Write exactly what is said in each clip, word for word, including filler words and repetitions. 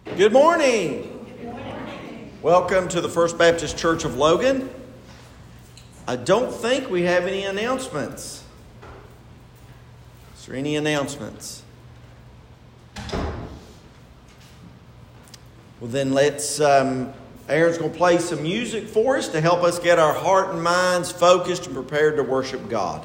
Good morning. Good morning. Welcome to the First Baptist Church of Logan. I don't think we have any announcements. Is there any announcements? Well, then let's, um, Aaron's going to play some music for us to help us get our heart and minds focused and prepared to worship God.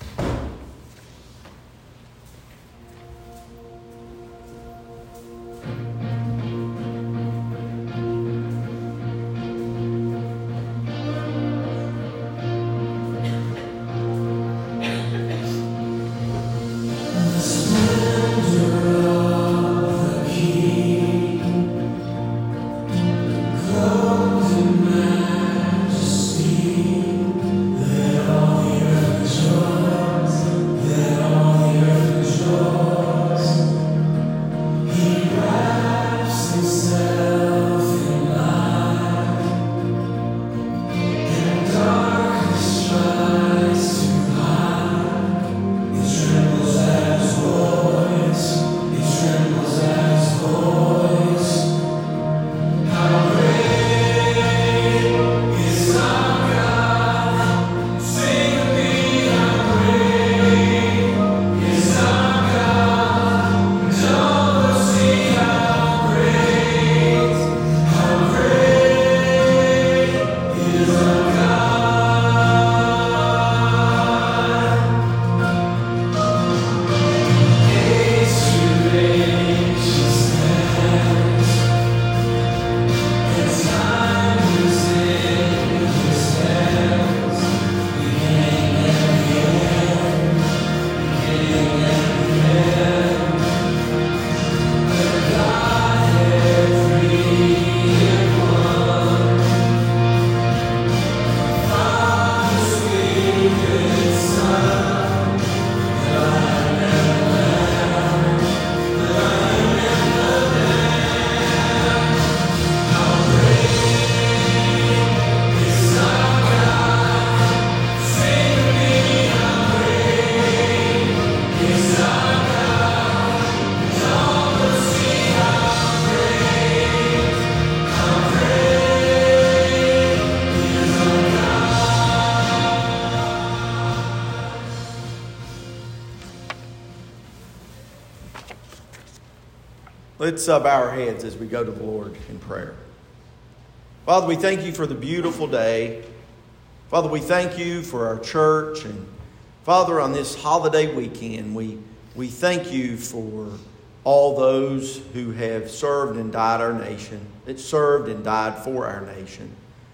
Let's uh, bow our heads as we go to the Lord in prayer. Father, we thank you for the beautiful day. Father, we thank you for our church. And Father, on this holiday weekend, we, we thank you for all those who have served and died our nation, that served and died for our nation.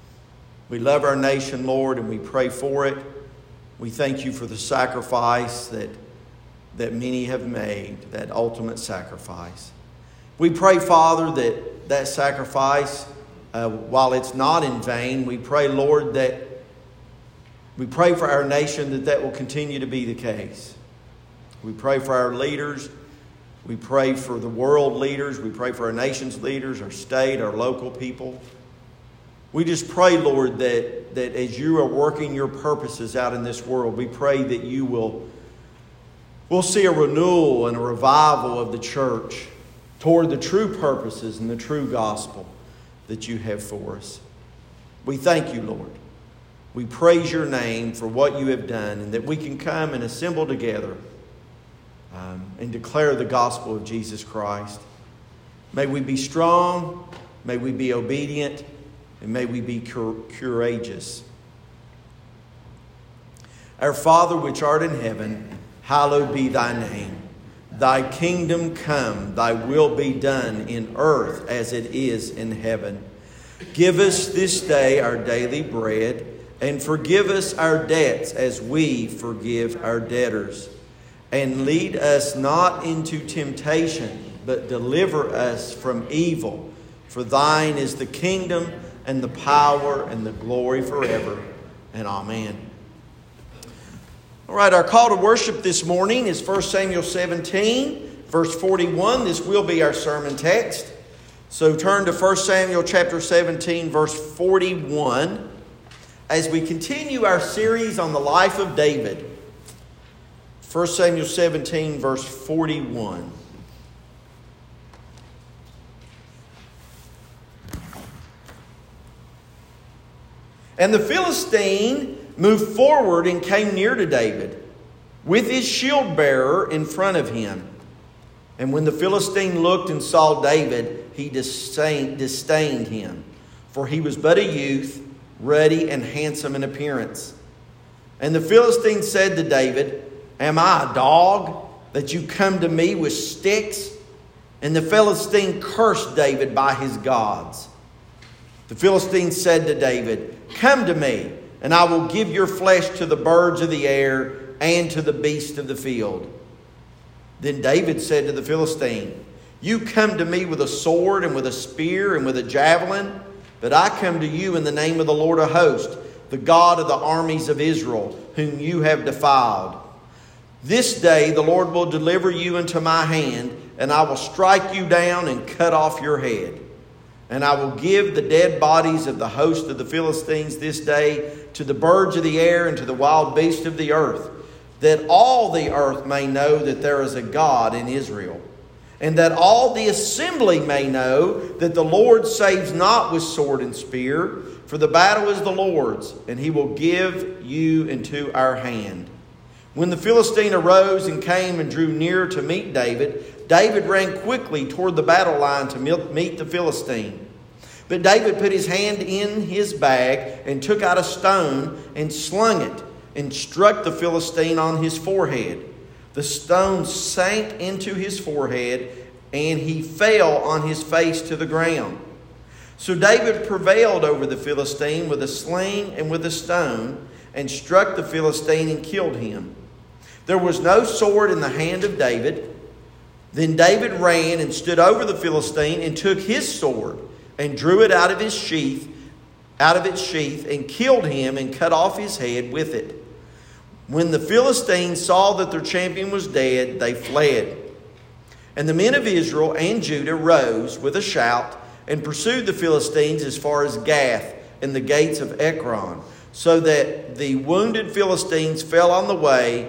We love our nation, Lord, and we pray for it. We thank you for the sacrifice that, that many have made, that ultimate sacrifice. We pray, Father, that that sacrifice, uh, while it's not in vain, we pray, Lord, that we pray for our nation that that will continue to be the case. We pray for our leaders. We pray for the world leaders. We pray for our nation's leaders, our state, our local people. We just pray, Lord, that, that as you are working your purposes out in this world, we pray that you will we'll see a renewal and a revival of the church toward the true purposes and the true gospel that you have for us. We thank you, Lord. We praise your name for what you have done, and that we can come and assemble together um, and declare the gospel of Jesus Christ. May we be strong, may we be obedient, and may we be cur- courageous. Our Father which art in heaven, hallowed be thy name. Thy kingdom come, thy will be done in earth as it is in heaven. Give us this day our daily bread, and forgive us our debts as we forgive our debtors. And lead us not into temptation, but deliver us from evil. For thine is the kingdom and the power and the glory forever. And amen. All right, our call to worship this morning is First Samuel seventeen, verse forty-one. This will be our sermon text. So turn to First Samuel chapter seventeen, verse forty-one, as we continue our series on the life of David. First Samuel seventeen, verse forty-one. And the Philistine moved forward and came near to David, with his shield bearer in front of him. And when the Philistine looked and saw David, he disdained, disdained him, for he was but a youth, ruddy and handsome in appearance. And the Philistine said to David, "Am I a dog, that you come to me with sticks?" And the Philistine cursed David by his gods. The Philistine said to David, "Come to me, and I will give your flesh to the birds of the air and to the beasts of the field." Then David said to the Philistine, "You come to me with a sword and with a spear and with a javelin, but I come to you in the name of the Lord of hosts, the God of the armies of Israel, whom you have defiled. This day the Lord will deliver you into my hand, and I will strike you down and cut off your head. And I will give the dead bodies of the host of the Philistines this day to the birds of the air and to the wild beasts of the earth, that all the earth may know that there is a God in Israel, and that all the assembly may know that the Lord saves not with sword and spear, for the battle is the Lord's, and he will give you into our hand." When the Philistine arose and came and drew near to meet David, David ran quickly toward the battle line to meet the Philistine. But David put his hand in his bag and took out a stone and slung it and struck the Philistine on his forehead. The stone sank into his forehead, and he fell on his face to the ground. So David prevailed over the Philistine with a sling and with a stone, and struck the Philistine and killed him. There was no sword in the hand of David. Then David ran and stood over the Philistine and took his sword and drew it out of his sheath, out of its sheath, and killed him and cut off his head with it. When the Philistines saw that their champion was dead, they fled. And the men of Israel and Judah rose with a shout and pursued the Philistines as far as Gath and the gates of Ekron, so that the wounded Philistines fell on the way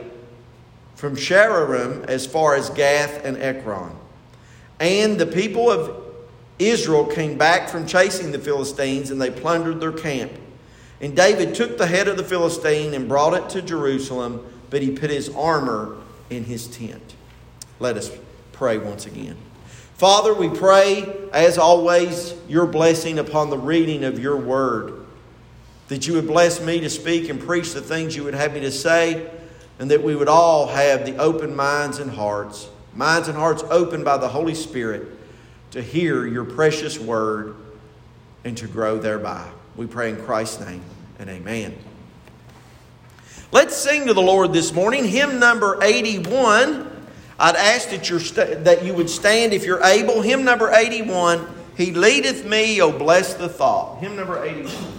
from Shararim as far as Gath and Ekron. And the people of Israel came back from chasing the Philistines, and they plundered their camp. And David took the head of the Philistine and brought it to Jerusalem, but he put his armor in his tent. Let us pray once again. Father, we pray, as always, your blessing upon the reading of your word, that you would bless me to speak and preach the things you would have me to say, and that we would all have the open minds and hearts, minds and hearts opened by the Holy Spirit, to hear your precious word and to grow thereby. We pray in Christ's name, and amen. Let's sing to the Lord this morning, hymn number eighty-one. I'd ask that, you're st- that you would stand if you're able. Hymn number eighty-one, "He leadeth me, O bless the thought." Hymn number eighty-one.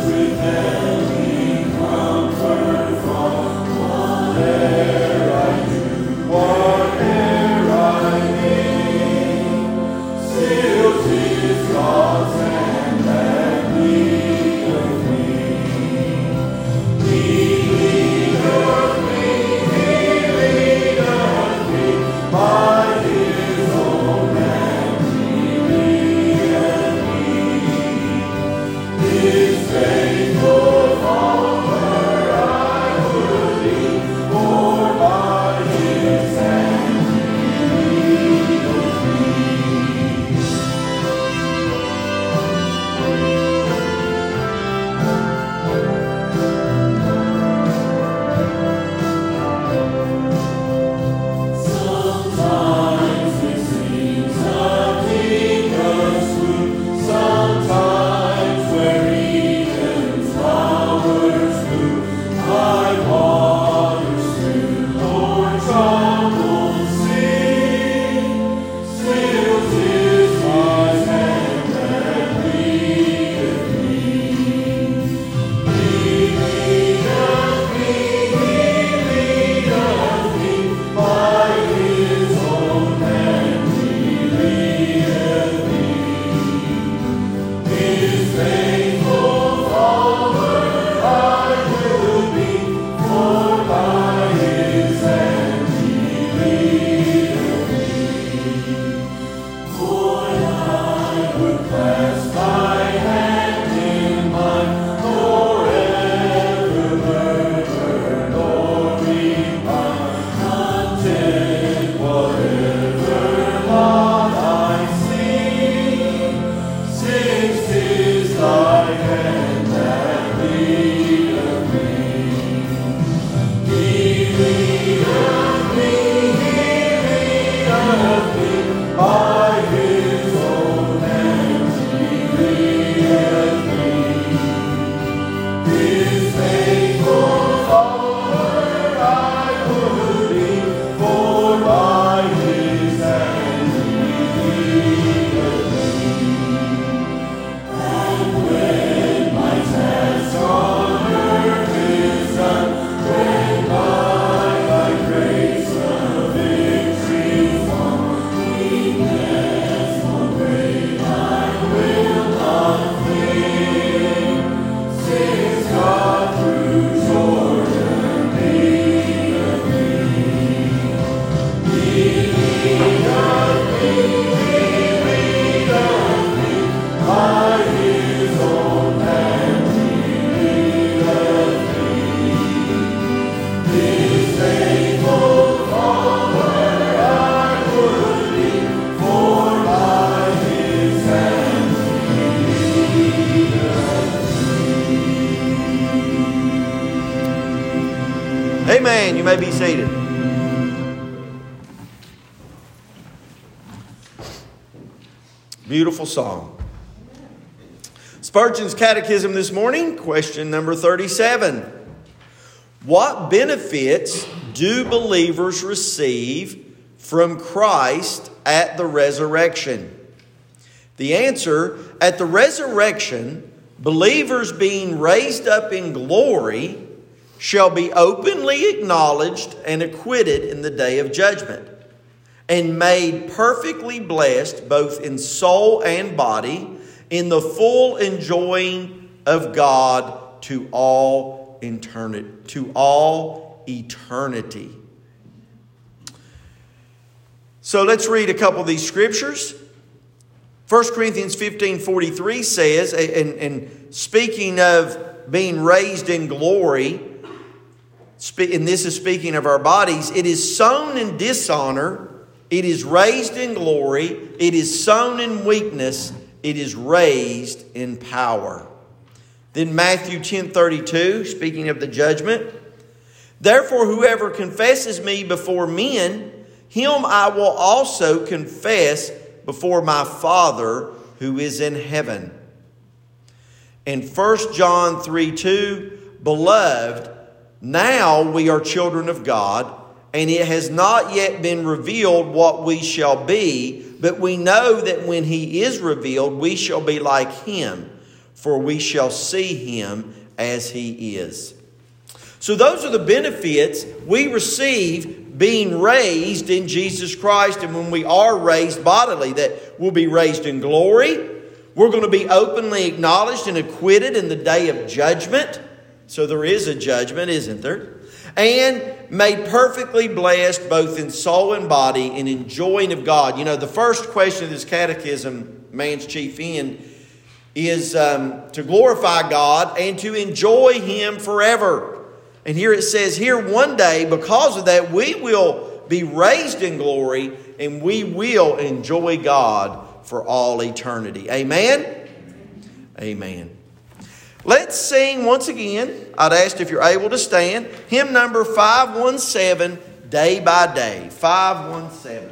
Right. Amen. You may be seated. Beautiful song. Spurgeon's Catechism this morning, question number thirty-seven. What benefits do believers receive from Christ at the resurrection? The answer, at the resurrection, believers being raised up in glory shall be openly acknowledged and acquitted in the day of judgment, and made perfectly blessed both in soul and body, in the full enjoying of God to all eternity. To all eternity. So let's read a couple of these scriptures. First Corinthians fifteen forty-three says, and, and speaking of being raised in glory, and this is speaking of our bodies, it is sown in dishonor, it is raised in glory, it is sown in weakness, it is raised in power. Then Matthew ten thirty-two, speaking of the judgment, therefore whoever confesses me before men, him I will also confess before my Father who is in heaven. And First John three two, beloved, now we are children of God, and it has not yet been revealed what we shall be, but we know that when he is revealed, we shall be like him, for we shall see him as he is. So those are the benefits we receive being raised in Jesus Christ, and when we are raised bodily, that we'll be raised in glory. We're going to be openly acknowledged and acquitted in the day of judgment. So there is a judgment, isn't there? And made perfectly blessed both in soul and body in enjoying of God. You know, the first question of this catechism, man's chief end, is um, to glorify God and to enjoy him forever. And here it says, here one day, because of that, we will be raised in glory and we will enjoy God for all eternity. Amen? Amen. Let's sing once again. I'd ask if you're able to stand. Hymn number five one seven, Day by Day. five one seven.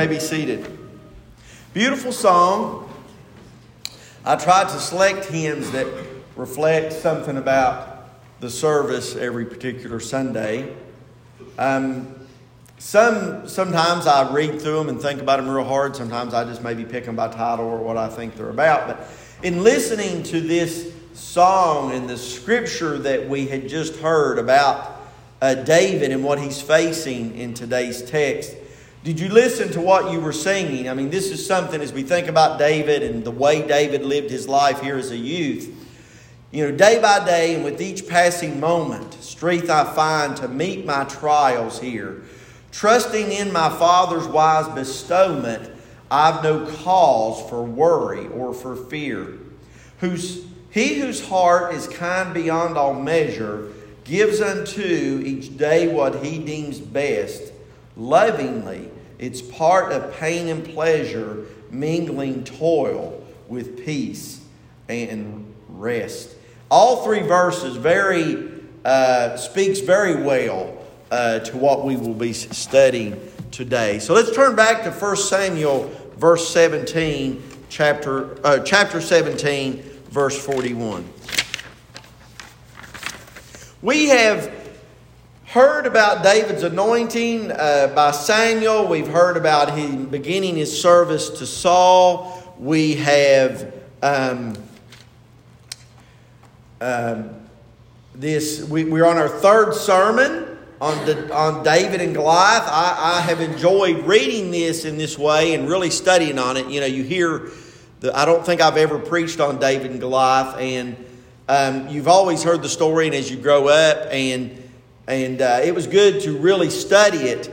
may be seated. Beautiful song. I tried to select hymns that reflect something about the service every particular Sunday. Um, some sometimes I read through them and think about them real hard. Sometimes I just maybe pick them by title or what I think they're about. But in listening to this song and the scripture that we had just heard about uh, David and what he's facing in today's text, did you listen to what you were singing? I mean, this is something as we think about David and the way David lived his life here as a youth. You know, day by day and with each passing moment, strength I find to meet my trials here. Trusting in my Father's wise bestowment, I've no cause for worry or for fear. Whose, he whose heart is kind beyond all measure gives unto each day what he deems best. Lovingly, it's part of pain and pleasure, mingling toil with peace and rest. All three verses very uh, speaks very well uh, to what we will be studying today. So let's turn back to First Samuel, verse seventeen, chapter uh, chapter seventeen, verse forty-one. We have heard about David's anointing uh, by Samuel. We've heard about him beginning his service to Saul. We have um, um, this. We, we're on our third sermon on the, on David and Goliath. I, I have enjoyed reading this in this way and really studying on it. You know, you hear the. I don't think I've ever preached on David and Goliath, and um, you've always heard the story. And as you grow up and And uh, it was good to really study it.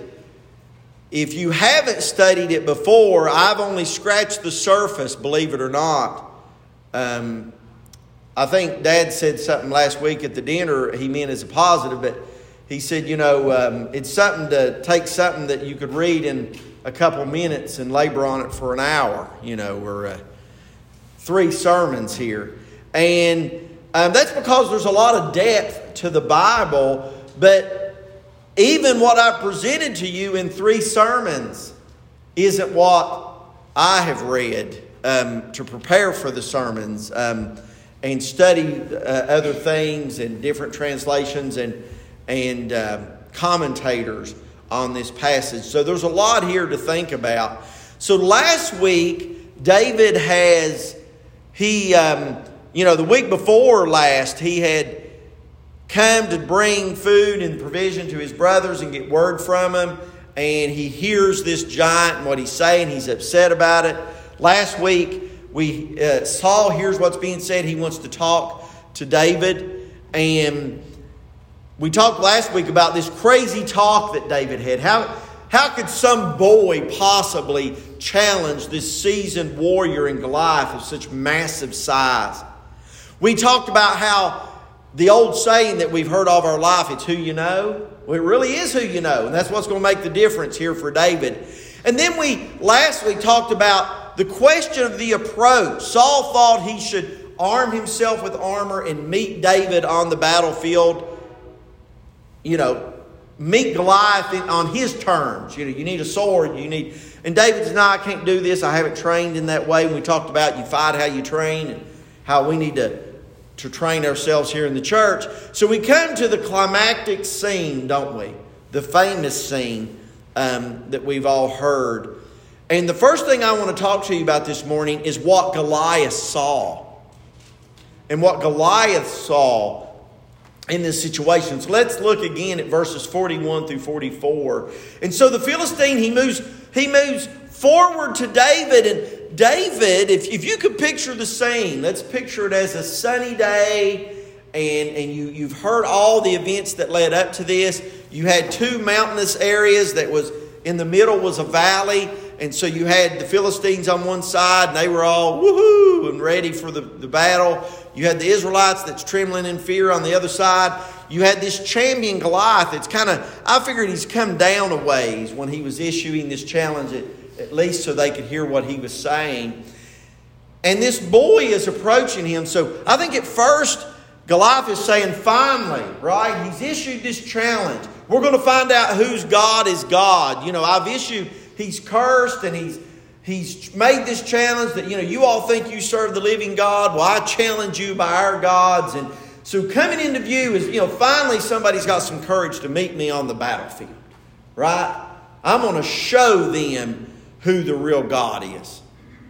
If you haven't studied it before, I've only scratched the surface, believe it or not. Um, I think Dad said something last week at the dinner he meant as a positive, but he said, you know, um, it's something to take something that you could read in a couple minutes and labor on it for an hour, you know, or uh, three sermons here. And um, that's because there's a lot of depth to the Bible. But even what I presented to you in three sermons isn't what I have read um, to prepare for the sermons um, and study uh, other things and different translations and and uh, commentators on this passage. So there's a lot here to think about. So last week, David has, he, um, you know, the week before last, he had come to bring food and provision to his brothers and get word from them. And he hears this giant and what he's saying. He's upset about it. Last week, we uh, Saul hears what's being said. He wants to talk to David. And we talked last week about this crazy talk that David had. How, how could some boy possibly challenge this seasoned warrior in Goliath of such massive size? We talked about how the old saying that we've heard all of our life, it's who you know. Well, it really is who you know. And that's what's going to make the difference here for David. And then we last week talked about the question of the approach. Saul thought he should arm himself with armor and meet David on the battlefield. You know, meet Goliath on his terms. You know, you need a sword. You need, and David said, no, I can't do this. I haven't trained in that way. And we talked about you fight how you train and how we need to to train ourselves here in the church. So we come to the climactic scene, don't we? The famous scene um, that we've all heard. And the first thing I want to talk to you about this morning is what Goliath saw. And what Goliath saw in this situation. So let's look again at verses forty-one through forty-four. And so the Philistine, he moves, he moves forward to David. And David, if, if you could picture the scene, let's picture it as a sunny day. And, and you, you've heard all the events that led up to this. You had two mountainous areas that was in the middle was a valley. And so you had the Philistines on one side, and they were all woohoo and ready for the, the battle. You had the Israelites that's trembling in fear on the other side. You had this champion Goliath. It's kind of, I figured he's come down a ways when he was issuing this challenge, at, at least so they could hear what he was saying. And this boy is approaching him. So I think at first, Goliath is saying, finally, right? He's issued this challenge. We're going to find out whose God is God. You know, I've issued... he's cursed and he's he's made this challenge that, you know, you all think you serve the living God. Well, I challenge you by our gods. And so coming into view is, you know, finally somebody's got some courage to meet me on the battlefield. Right? I'm going to show them who the real God is.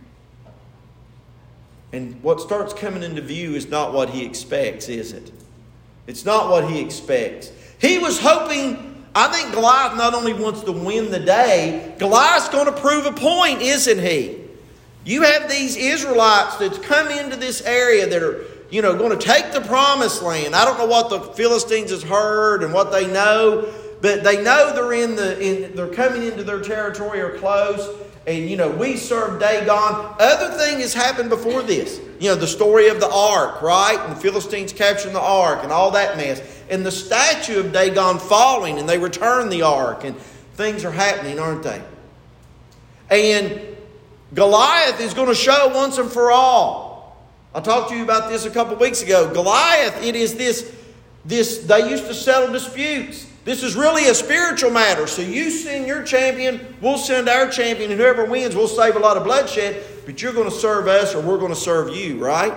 And what starts coming into view is not what he expects, is it? It's not what he expects. He was hoping, I think Goliath not only wants to win the day, Goliath's going to prove a point, isn't he? You have these Israelites that's come into this area that are, you know, going to take the promised land. I don't know what the Philistines has heard and what they know, but they know they're in the in, they're coming into their territory or close. And, you know, we serve Dagon. Other thing has happened before this. You know, the story of the ark, right? And the Philistines capturing the ark and all that mess. And the statue of Dagon falling and they return the ark. And things are happening, aren't they? And Goliath is going to show once and for all. I talked to you about this a couple of weeks ago. Goliath, it is this, this, they used to settle disputes. This is really a spiritual matter. So you send your champion, we'll send our champion, and whoever wins, we'll save a lot of bloodshed, but you're going to serve us or we're going to serve you, right?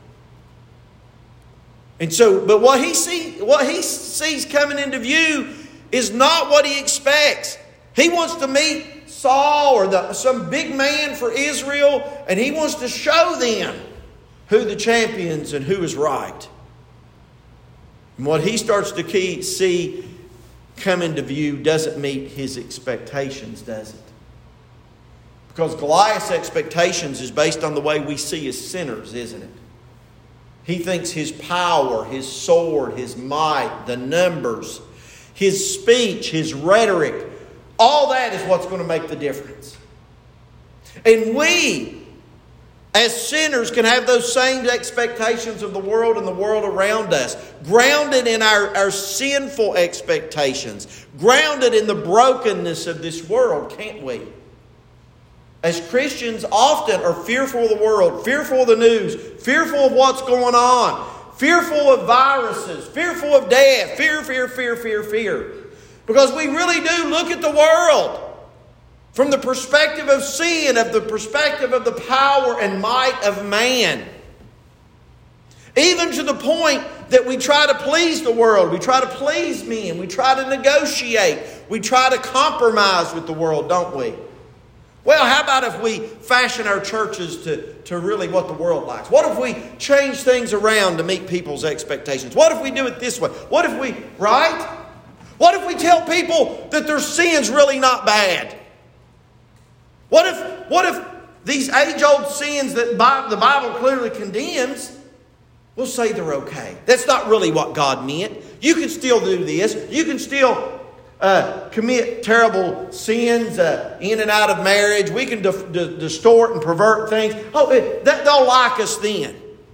And so, but what he see, what he sees coming into view is not what he expects. He wants to meet Saul or the, some big man for Israel, and he wants to show them who the champions and who is right. And what he starts to key, see come into view doesn't meet his expectations, does it? Because Goliath's expectations is based on the way we see as sinners, isn't it? He thinks his power, his sword, his might, the numbers, his speech, his rhetoric, all that is what's going to make the difference. And we, as sinners, can have those same expectations of the world and the world around us. Grounded in our, our sinful expectations. Grounded in the brokenness of this world, can't we? As Christians often are fearful of the world, fearful of the news, fearful of what's going on, fearful of viruses, fearful of death, fear, fear, fear, fear, fear. Because we really do look at the world from the perspective of sin, of the perspective of the power and might of man. Even to the point that we try to please the world. We try to please men. We try to negotiate. We try to compromise with the world, don't we? Well, how about if we fashion our churches to, to really what the world likes? What if we change things around to meet people's expectations? What if we do it this way? What if we, right? What if we tell people that their sin's really not bad? What if, what if these age-old sins that the Bible clearly condemns, we'll say they're okay. That's not really what God meant. You can still do this. You can still uh, commit terrible sins uh, in and out of marriage. We can di- di- distort and pervert things. Oh, that, they'll like us then.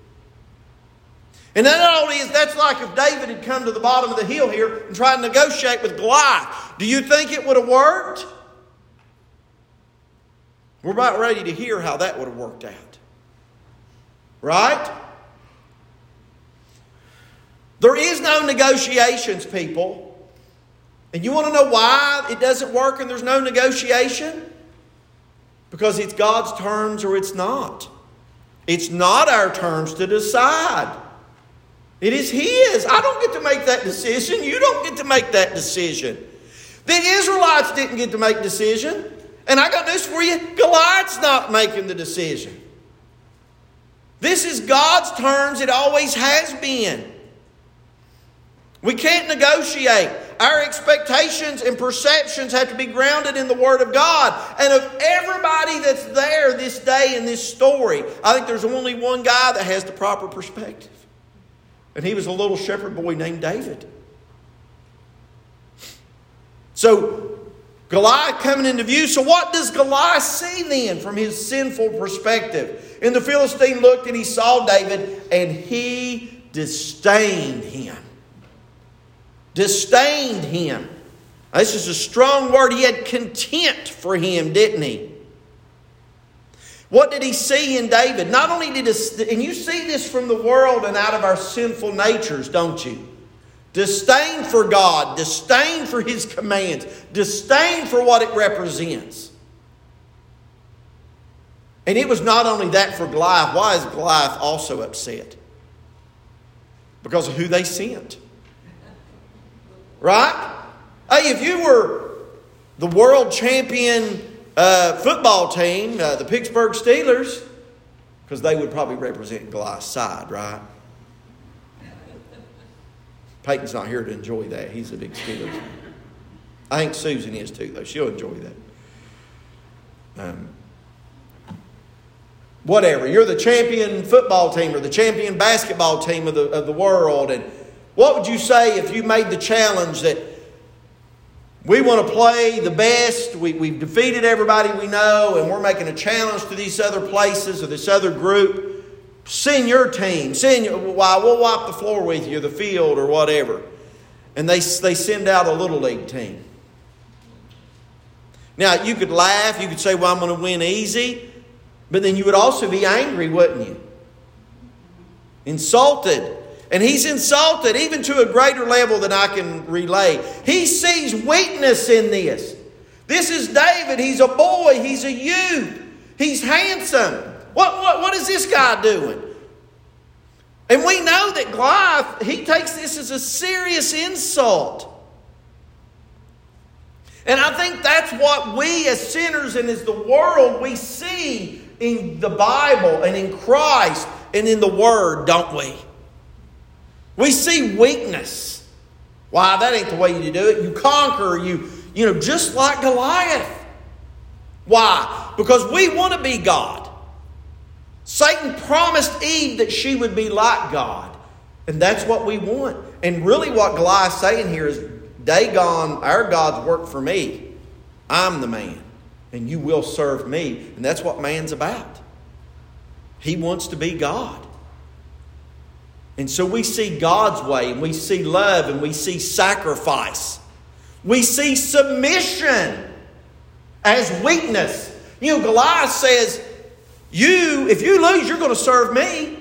And not only is that's like if David had come to the bottom of the hill here and tried to negotiate with Goliath. Do you think it would have worked? We're about ready to hear how that would have worked out. Right? There is no negotiations, people. And you want to know why it doesn't work and there's no negotiation? Because it's God's terms or it's not. It's not our terms to decide. It is His. I don't get to make that decision. You don't get to make that decision. The Israelites didn't get to make the decision. And I got news for you. Goliath's not making the decision. This is God's terms. It always has been. We can't negotiate. Our expectations and perceptions have to be grounded in the Word of God. And of everybody that's there this day in this story, I think there's only one guy that has the proper perspective. And he was a little shepherd boy named David. So Goliath coming into view. So what does Goliath see then from his sinful perspective? And the Philistine looked and he saw David and he disdained him. Disdained him. This is a strong word. He had contempt for him, didn't he? What did he see in David? Not only did he, and you see this from the world and out of our sinful natures, don't you? Disdain for God, disdain for His commands, disdain for what it represents. And it was not only that for Goliath. Why is Goliath also upset? Because of who they sent. Right? Hey, if you were the world champion uh, football team, uh, the Pittsburgh Steelers, because they would probably represent Goliath's side, right? Peyton's not here to enjoy that. He's a big Steelers fan. I think Susan is too, though. She'll enjoy that. Um, whatever. You're the champion football team or the champion basketball team of the, of the world. And what would you say if you made the challenge that we want to play the best, we, we've defeated everybody we know, and we're making a challenge to these other places or this other group? Send your team. Send your, why, we'll wipe the floor with you, or the field, or whatever. And they, they send out a little league team. Now, you could laugh. You could say, well, I'm going to win easy. But then you would also be angry, wouldn't you? Insulted. And he's insulted even to a greater level than I can relay. He sees weakness in this. This is David. He's a boy. He's a youth. He's handsome. What, what, what is this guy doing? And we know that Goliath, he takes this as a serious insult. And I think that's what we as sinners and as the world, we see in the Bible and in Christ and in the Word, don't we? We see weakness. Why, that ain't the way you do it. You conquer, you, you know, just like Goliath. Why? Because we want to be God. Satan promised Eve that she would be like God. And that's what we want. And really what Goliath's saying here is, Dagon, our God's work for me. I'm the man. And you will serve me. And that's what man's about. He wants to be God. And so we see God's way, and we see love, and we see sacrifice. We see submission as weakness. You know, Goliath says, you, if you lose, you're going to serve me.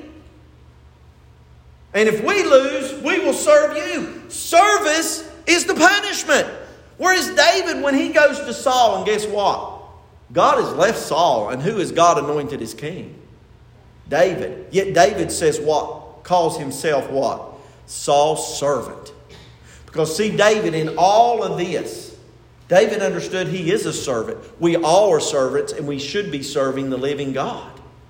And if we lose, we will serve you. Service is the punishment. Whereas David, when he goes to Saul, and guess what? God has left Saul, and who has God anointed as king? David. Yet David says what? Calls himself what? Saul's servant. Because see, David, in all of this, David understood he is a servant. We all are servants, and we should be serving the living God.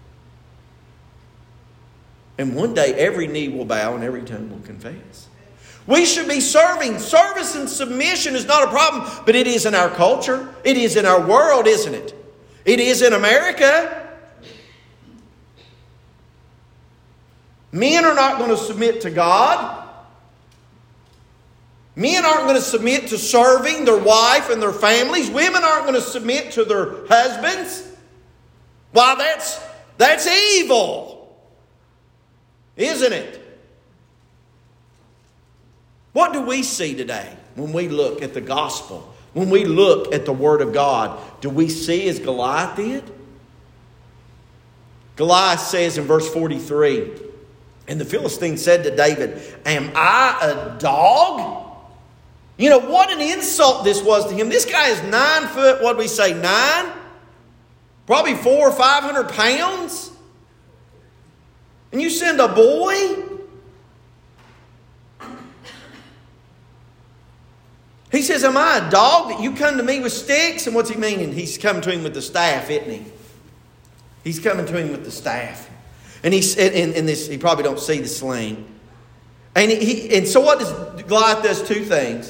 And one day every knee will bow and every tongue will confess. We should be serving. Service and submission is not a problem, but it is in our culture. It is in our world, isn't it? It is in America. Men are not going to submit to God. Men aren't going to submit to serving their wife and their families. Women aren't going to submit to their husbands. Why, that's, that's evil. Isn't it? What do we see today when we look at the gospel? When we look at the Word of God, do we see as Goliath did? Goliath says in verse forty-three, and the Philistine said to David, am I a dog? You know, what an insult this was to him. This guy is nine foot, what do we say, nine? Probably four or five hundred pounds. And you send a boy? He says, am I a dog that you come to me with sticks? And what's he meaning? He's coming to him with the staff, isn't he? He's coming to him with the staff. And he said, in, in this, he probably don't see the sling. And he, and so what does Goliath does two things.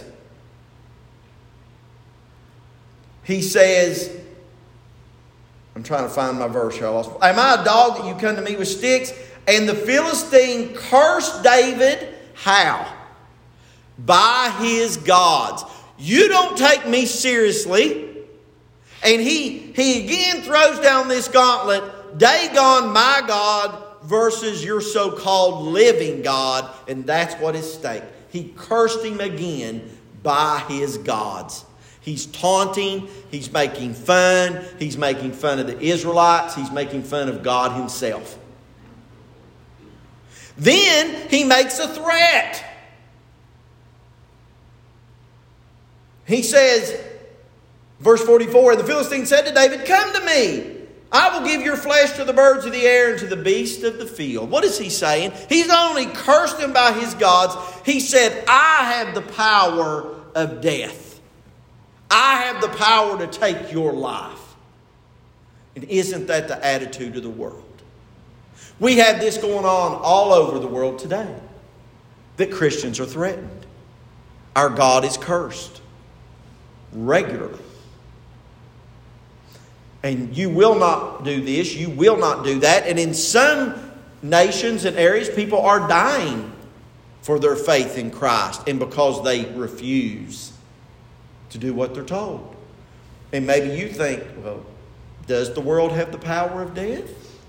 He says, I'm trying to find my verse here. I lost. Am I a dog that you come to me with sticks? And the Philistine cursed David, how? By his gods. You don't take me seriously. And he, he again throws down this gauntlet. Dagon, my God, versus your so-called living God. And that's what is at stake. He cursed him again by his gods. He's taunting. He's making fun. He's making fun of the Israelites. He's making fun of God himself. Then he makes a threat. He says, verse forty-four, and the Philistine said to David, come to me. I will give your flesh to the birds of the air and to the beasts of the field. What is he saying? He's not only cursed them by his gods, he said, I have the power of death. I have the power to take your life. And isn't that the attitude of the world? We have this going on all over the world today, that Christians are threatened. Our God is cursed regularly. And you will not do this, you will not do that. And in some nations and areas, people are dying for their faith in Christ and because they refuse to do what they're told. And maybe you think, well, does the world have the power of death?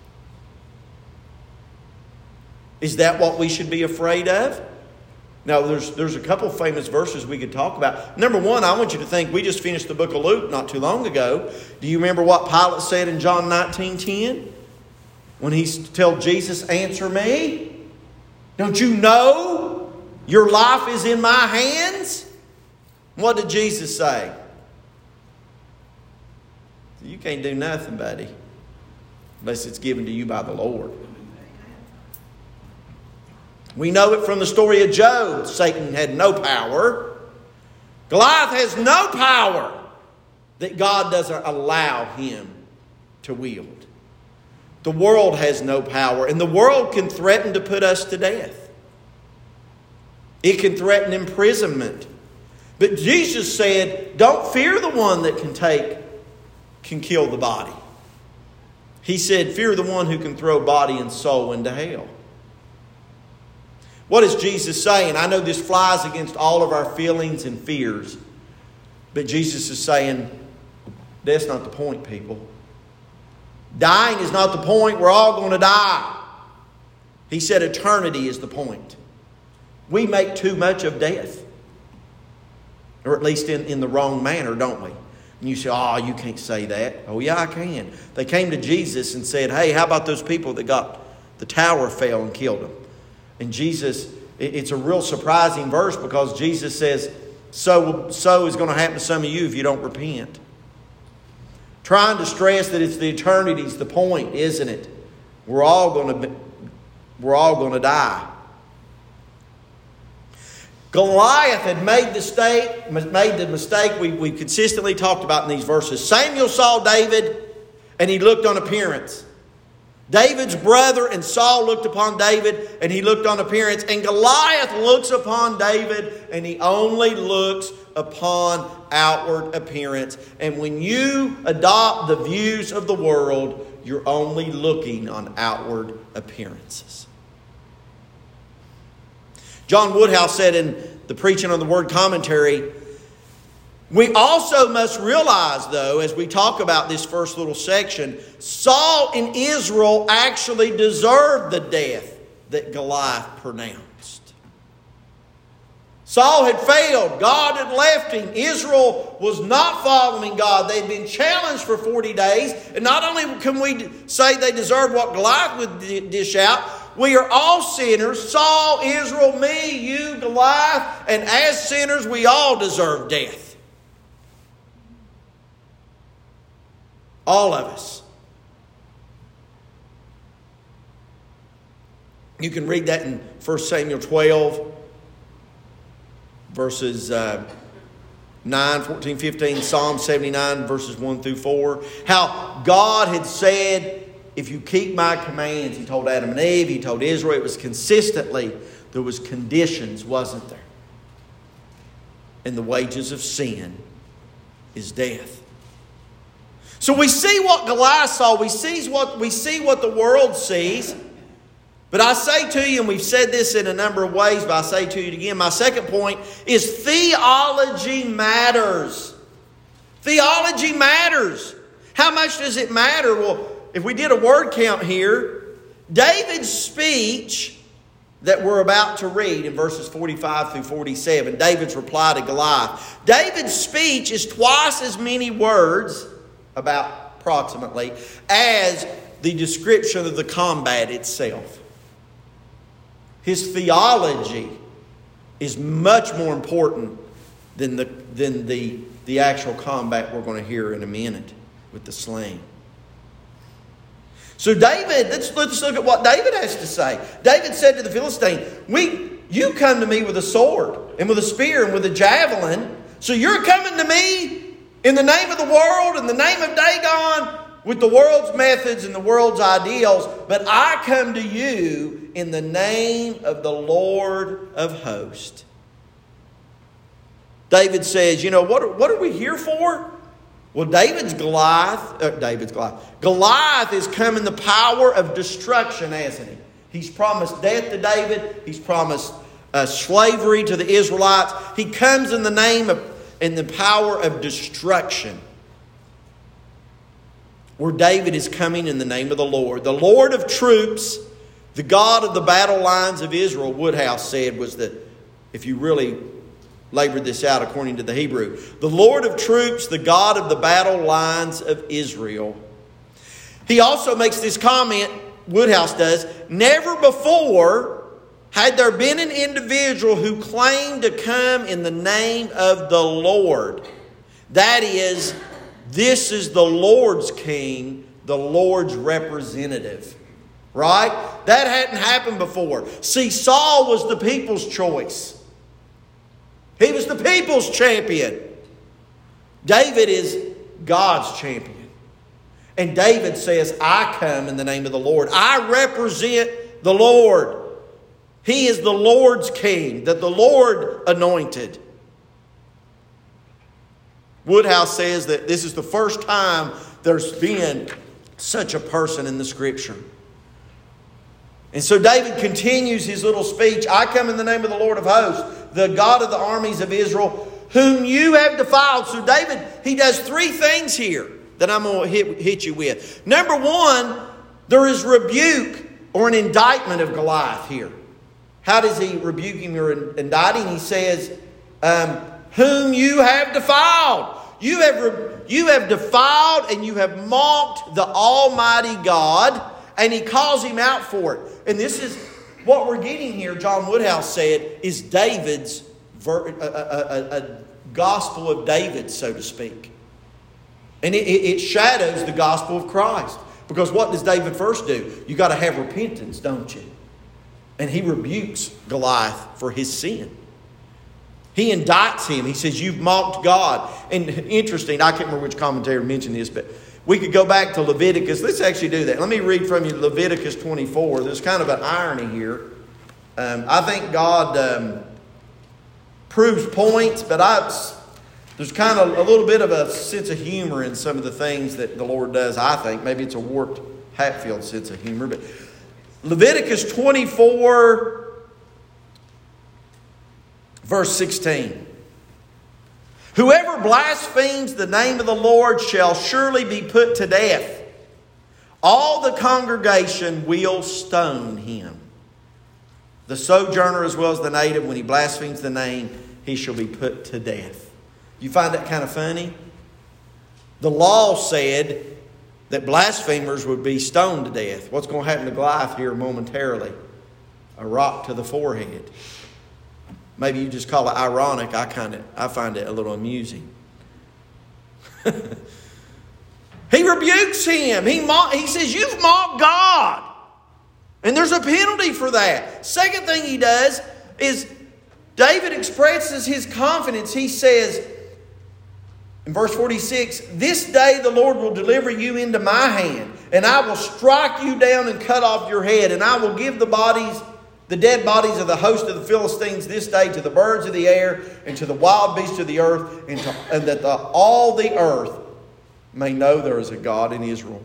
Is that what we should be afraid of? Now, there's, there's a couple of famous verses we could talk about. Number one, I want you to think, we just finished the book of Luke not too long ago. Do you remember what Pilate said in John nineteen ten? When he told Jesus, answer me. Don't you know your life is in my hands? What did Jesus say? You can't do nothing, buddy, unless it's given to you by the Lord. We know it from the story of Job. Satan had no power. Goliath has no power that God doesn't allow him to wield. The world has no power, and the world can threaten to put us to death. It can threaten imprisonment. But Jesus said, don't fear the one that can take, can kill the body. He said, fear the one who can throw body and soul into hell. What is Jesus saying? I know this flies against all of our feelings and fears. But Jesus is saying, that's not the point, people. Dying is not the point. We're all going to die. He said eternity is the point. We make too much of death. Or at least in, in the wrong manner, don't we? And you say, oh, you can't say that. Oh, yeah, I can. They came to Jesus and said, hey, how about those people that got the tower fell and killed them? And Jesus, it's a real surprising verse because Jesus says, so, so is going to happen to some of you if you don't repent. Trying to stress that it's the eternity's the point, isn't it? We're all going to be, we're all going to die. Goliath had made the mistake, made the mistake we, we consistently talked about in these verses. Samuel saw David and he looked on appearance. David's brother and Saul looked upon David and he looked on appearance. And Goliath looks upon David and he only looks upon outward appearance. And when you adopt the views of the world, you're only looking on outward appearances. John Woodhouse said in the Preaching on the Word commentary, we also must realize, though, as we talk about this first little section, Saul in Israel actually deserved the death that Goliath pronounced. Saul had failed. God had left him. Israel was not following God. They had been challenged for forty days. And not only can we say they deserved what Goliath would dish out, we are all sinners. Saul, Israel, me, you, Goliath. And as sinners, we all deserve death. All of us. You can read that in First Samuel twelve, verses uh, nine, fourteen, fifteen, Psalm seventy-nine, verses one through four. How God had said, if you keep my commands, He told Adam and Eve, He told Israel, it was consistently, there was conditions, wasn't there? And the wages of sin is death. So we see what Goliath saw. We see what, we see what the world sees. But I say to you, and we've said this in a number of ways, but I say to you again, my second point is theology matters. Theology matters. How much does it matter? Well, if we did a word count here, David's speech that we're about to read in verses forty-five through forty-seven, David's reply to Goliath. David's speech is twice as many words, about approximately, as the description of the combat itself. His theology is much more important than the, than the, the actual combat we're going to hear in a minute with the sling. So David, let's, let's look at what David has to say. David said to the Philistine, we, you come to me with a sword and with a spear and with a javelin. So you're coming to me in the name of the world, in the name of Dagon, with the world's methods and the world's ideals. But I come to you in the name of the Lord of hosts. David says, you know, what are, what are we here for? Well, David's Goliath, uh, David's Goliath. Goliath is come in the power of destruction, hasn't he? He's promised death to David. He's promised uh, slavery to the Israelites. He comes in the name of, in the power of destruction. Where David is coming in the name of the Lord. The Lord of troops, the God of the battle lines of Israel, Woodhouse said, was that, if you really labored this out according to the Hebrew, the Lord of troops, the God of the battle lines of Israel. He also makes this comment, Woodhouse does, never before had there been an individual who claimed to come in the name of the Lord. That is, this is the Lord's king, the Lord's representative. Right? That hadn't happened before. See, Saul was the people's choice. He was the people's champion. David is God's champion. And David says, I come in the name of the Lord. I represent the Lord. He is the Lord's king, that the Lord anointed. Woodhouse says that this is the first time there's been such a person in the Scripture. And so David continues his little speech. I come in the name of the Lord of hosts, the God of the armies of Israel, whom you have defiled. So David, he does three things here that I'm going to hit, hit you with. Number one, there is rebuke or an indictment of Goliath here. How does he rebuke him or indict him? He says, um, whom you have defiled. You have, you have defiled and you have mocked the Almighty God. And he calls him out for it. And this is what we're getting here, John Woodhouse said, is David's, a, a, a, a gospel of David, so to speak. And it, it shadows the gospel of Christ. Because what does David first do? You got to have repentance, don't you? And he rebukes Goliath for his sin. He indicts him. He says, you've mocked God. And interesting, I can't remember which commentator mentioned this, but we could go back to Leviticus. Let's actually do that. Let me read from you Leviticus twenty-four. There's kind of an irony here. Um, I think God um, proves points, but I, there's kind of a little bit of a sense of humor in some of the things that the Lord does, I think. Maybe it's a warped Hatfield sense of humor. But Leviticus twenty-four, verse sixteen. Whoever blasphemes the name of the Lord shall surely be put to death. All the congregation will stone him. The sojourner as well as the native, when he blasphemes the name, he shall be put to death. You find that kind of funny? The law said that blasphemers would be stoned to death. What's going to happen to Goliath here momentarily? A rock to the forehead. Maybe you just call it ironic. I kind of I find it a little amusing. He rebukes him. He mock, he says, you've mocked God. And there's a penalty for that. Second thing he does is David expresses his confidence. He says in verse forty-six, this day the Lord will deliver you into my hand, and I will strike you down and cut off your head, and I will give the bodies The dead bodies of the host of the Philistines this day to the birds of the air and to the wild beasts of the earth, and, to, and that the, all the earth may know there is a God in Israel.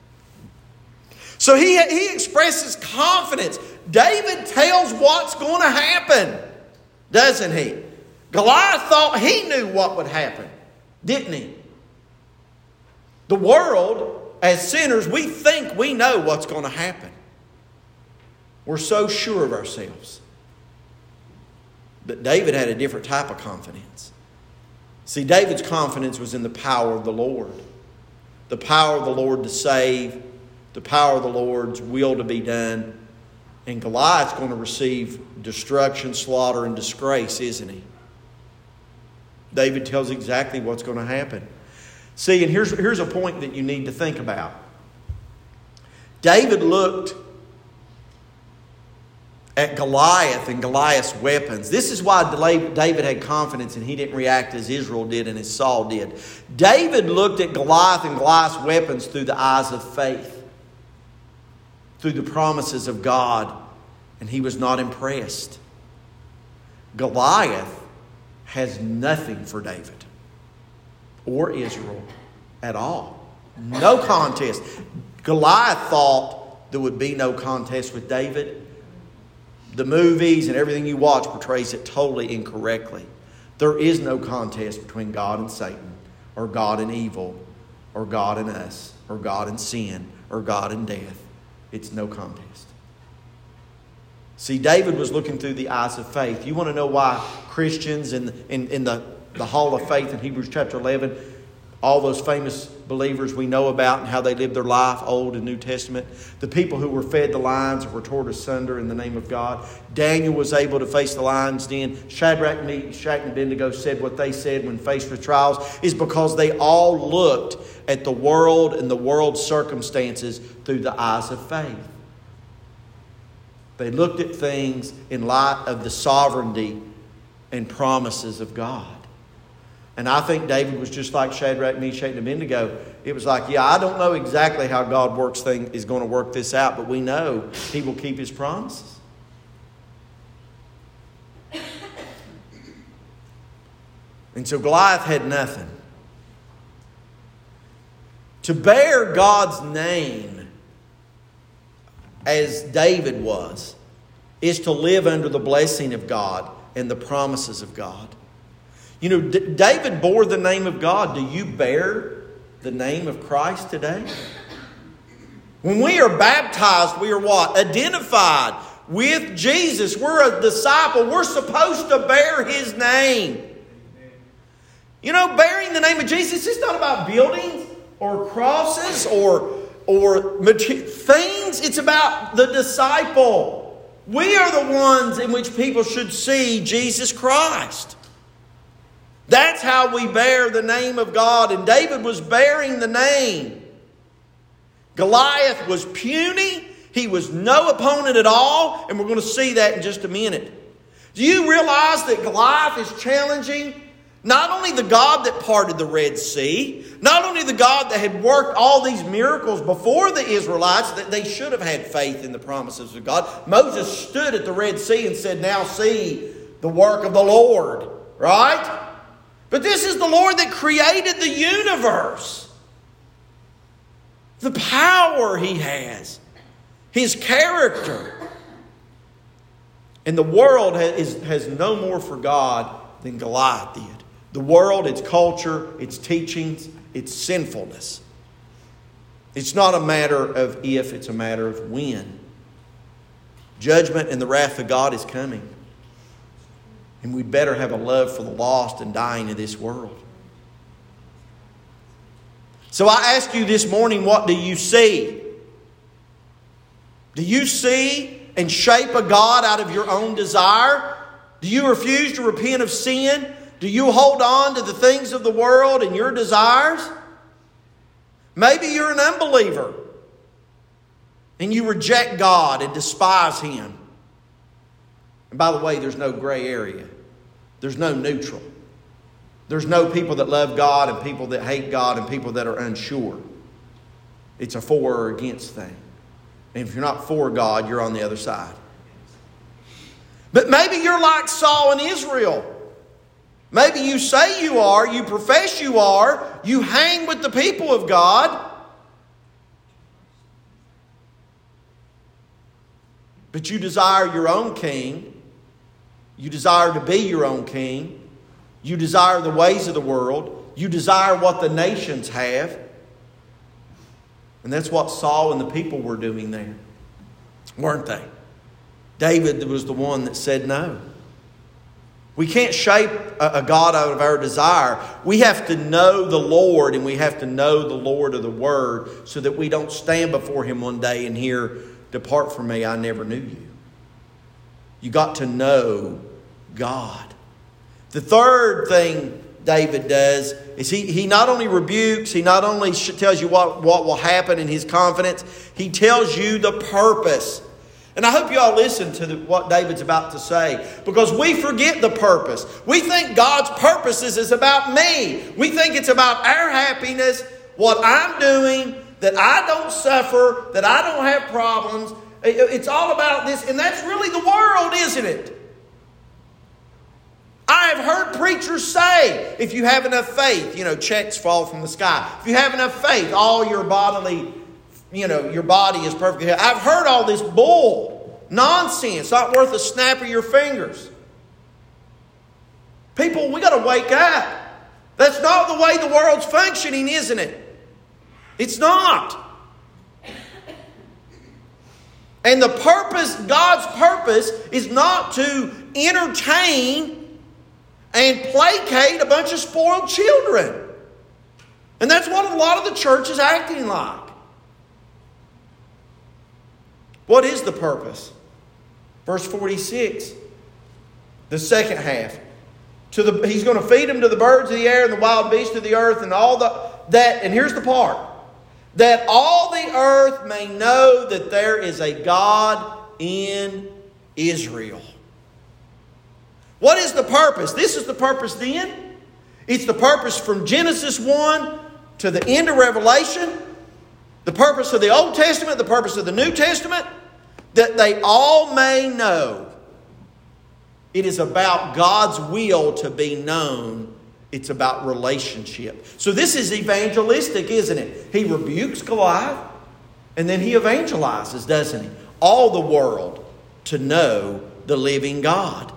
So he, he expresses confidence. David tells what's going to happen, doesn't he? Goliath thought he knew what would happen, didn't he? The world, as sinners, we think we know what's going to happen. We're so sure of ourselves. But David had a different type of confidence. See, David's confidence was in the power of the Lord. The power of the Lord to save. The power of the Lord's will to be done. And Goliath's going to receive destruction, slaughter, and disgrace, isn't he? David tells exactly what's going to happen. See, and here's, here's a point that you need to think about. David looked at Goliath and Goliath's weapons. This is why David had confidence and he didn't react as Israel did and as Saul did. David looked at Goliath and Goliath's weapons through the eyes of faith, through the promises of God, and he was not impressed. Goliath has nothing for David or Israel at all. No contest. Goliath thought there would be no contest with David. The movies and everything you watch portrays it totally incorrectly. There is no contest between God and Satan, or God and evil, or God and us, or God and sin, or God and death. It's no contest. See, David was looking through the eyes of faith. You want to know why Christians in, in, in the, the Hall of Faith in Hebrews chapter eleven, all those famous believers we know about and how they lived their life, Old and New Testament, the people who were fed the lions or were torn asunder in the name of God. Daniel was able to face the lion's den. Shadrach, Meshach, and Abednego said what they said when faced with trials, is because they all looked at the world and the world's circumstances through the eyes of faith. They looked at things in light of the sovereignty and promises of God. And I think David was just like Shadrach, Meshach, and Abednego. It was like, yeah, I don't know exactly how God works thing is going to work this out, but we know He will keep His promises. And so Goliath had nothing. To bear God's name, as David was, is to live under the blessing of God and the promises of God. You know, D- David bore the name of God. Do you bear the name of Christ today? When we are baptized, we are what? Identified with Jesus. We're a disciple. We're supposed to bear His name. You know, bearing the name of Jesus is not about buildings or crosses or, or things. It's about the disciple. We are the ones in which people should see Jesus Christ. That's how we bear the name of God. And David was bearing the name. Goliath was puny. He was no opponent at all. And we're going to see that in just a minute. Do you realize that Goliath is challenging not only the God that parted the Red Sea, not only the God that had worked all these miracles before the Israelites, that they should have had faith in the promises of God. Moses stood at the Red Sea and said, "Now see the work of the Lord." Right? But this is the Lord that created the universe. The power He has. His character. And the world has, has no more for God than Goliath did. The world, its culture, its teachings, its sinfulness. It's not a matter of if, it's a matter of when. Judgment and the wrath of God is coming. And we'd better have a love for the lost and dying in this world. So I ask you this morning, what do you see? Do you see and shape a God out of your own desire? Do you refuse to repent of sin? Do you hold on to the things of the world and your desires? Maybe you're an unbeliever and you reject God and despise Him. And by the way, there's no gray area. There's no neutral. There's no people that love God and people that hate God and people that are unsure. It's a for or against thing. And if you're not for God, you're on the other side. But maybe you're like Saul in Israel. Maybe you say you are, you profess you are, you hang with the people of God. But you desire your own king. You desire to be your own king. You desire the ways of the world. You desire what the nations have. And that's what Saul and the people were doing there, weren't they? David was the one that said no. We can't shape a God out of our desire. We have to know the Lord, and we have to know the Lord of the Word so that we don't stand before Him one day and hear, "Depart from me, I never knew you." You got to know God. The third thing David does is he, he not only rebukes, he not only tells you what, what will happen in his confidence, he tells you the purpose. And I hope you all listen to the, what David's about to say, because we forget the purpose. We think God's purposes is about me. We think it's about our happiness, what I'm doing, that I don't suffer, that I don't have problems. It's all about this, and that's really the world, isn't it? I have heard preachers say, if you have enough faith, you know, checks fall from the sky. If you have enough faith, all your bodily, you know, your body is perfectly healthy. I've heard all this bull, nonsense, not worth a snap of your fingers. People, we got to wake up. That's not the way the world's functioning, isn't it? It's not. And the purpose, God's purpose, is not to entertain and placate a bunch of spoiled children. And that's what a lot of the church is acting like. What is the purpose? Verse forty-six, the second half. To the, he's going to feed them to the birds of the air and the wild beasts of the earth and all the that. And here's the part. That all the earth may know that there is a God in Israel. What is the purpose? This is the purpose then. It's the purpose from Genesis one to the end of Revelation. The purpose of the Old Testament, the purpose of the New Testament. That they all may know. It is about God's will to be known. It's about relationship. So this is evangelistic, isn't it? He rebukes Goliath and then he evangelizes, doesn't he? All the world to know the living God.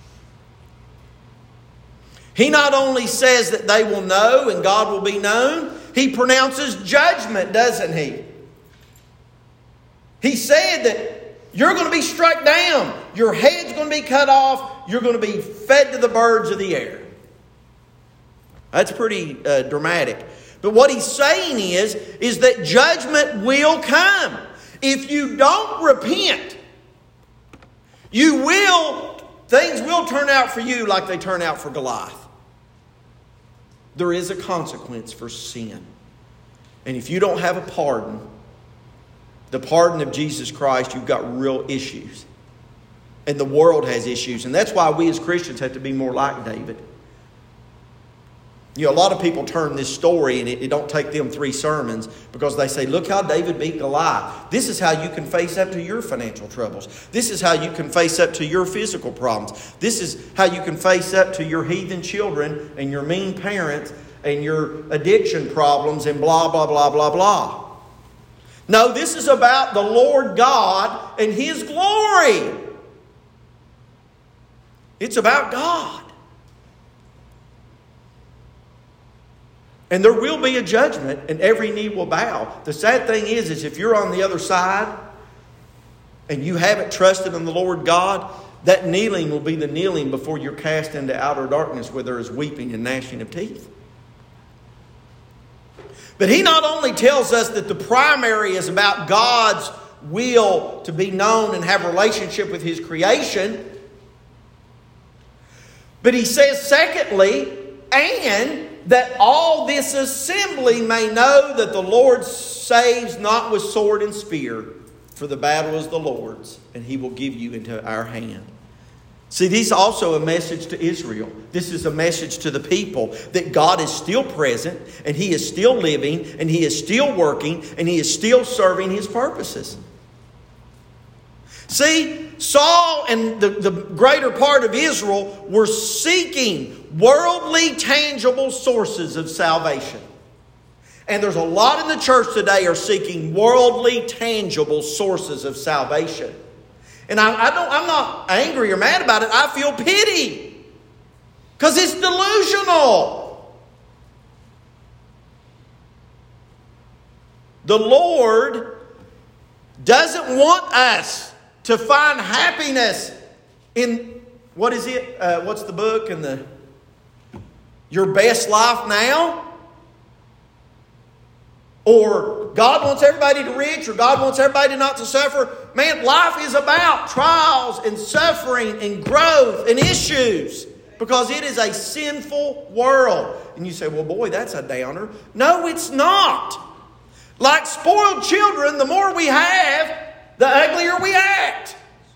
He not only says that they will know and God will be known, he pronounces judgment, doesn't he? He said that you're going to be struck down. Your head's going to be cut off. You're going to be fed to the birds of the air. That's pretty uh, dramatic. But what he's saying is, is that judgment will come. If you don't repent, you will, things will turn out for you like they turn out for Goliath. There is a consequence for sin. And if you don't have a pardon, the pardon of Jesus Christ, you've got real issues. And the world has issues. And that's why we as Christians have to be more like David. You know, a lot of people turn this story and it, it don't take them three sermons because they say, look how David beat Goliath. This is how you can face up to your financial troubles. This is how you can face up to your physical problems. This is how you can face up to your heathen children and your mean parents and your addiction problems and blah, blah, blah, blah, blah. No, this is about the Lord God and His glory. It's about God. And there will be a judgment and every knee will bow. The sad thing is, is if you're on the other side and you haven't trusted in the Lord God, that kneeling will be the kneeling before you're cast into outer darkness where there is weeping and gnashing of teeth. But he not only tells us that the primary is about God's will to be known and have a relationship with His creation, but he says secondly, and that all this assembly may know that the Lord saves not with sword and spear, for the battle is the Lord's, and He will give you into our hand. See, this is also a message to Israel. This is a message to the people that God is still present, and He is still living, and He is still working, and He is still serving His purposes. See, Saul and the, the greater part of Israel were seeking worldly, tangible sources of salvation. And there's a lot in the church today are seeking worldly, tangible sources of salvation. And I, I don't, I'm not angry or mad about it. I feel pity. Because it's delusional. The Lord doesn't want us to find happiness in, what is it? Uh, what's the book? And the Your Best Life Now? Or God wants everybody to rich, or God wants everybody not to suffer. Man, life is about trials and suffering and growth and issues. because it is a sinful world. And you say, well, boy, that's a downer. No, it's not. Like spoiled children, the more we have, the uglier we act.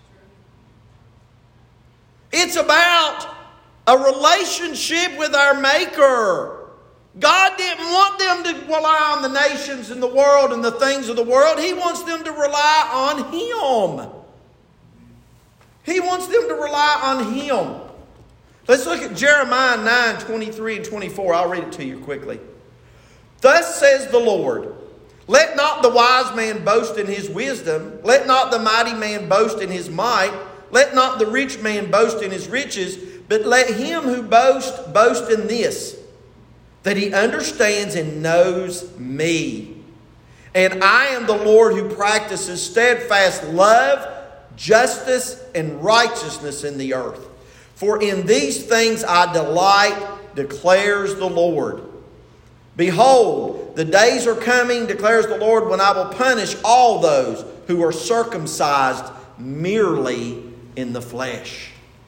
It's about a relationship with our Maker. God didn't want them to rely on the nations and the world and the things of the world. He wants them to rely on Him. He wants them to rely on Him. Let's look at Jeremiah nine, twenty-three and twenty-four. I'll read it to you quickly. Thus says the Lord, let not the wise man boast in his wisdom. Let not the mighty man boast in his might. Let not the rich man boast in his riches. But let him who boasts boast in this, that he understands and knows me. And I am the Lord who practices steadfast love, justice, and righteousness in the earth. For in these things I delight, declares the Lord. Behold, the days are coming, declares the Lord, when I will punish all those who are circumcised merely in the flesh.